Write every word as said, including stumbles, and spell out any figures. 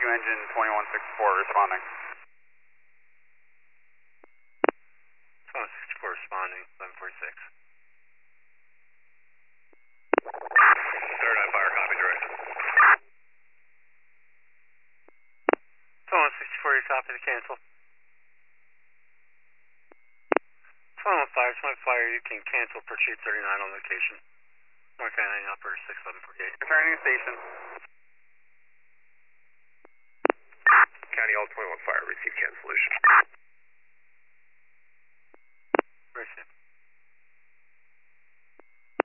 two engine twenty-one sixty-four responding. twenty-one sixty-four responding, eleven forty-six. Third eye fire, copy direct. twenty-one sixty-four, you copy to cancel. twenty-one fire, twenty fire, you can cancel per chief thirty-nine on location. North Anna, operator six eleven forty-eight. Returning to station.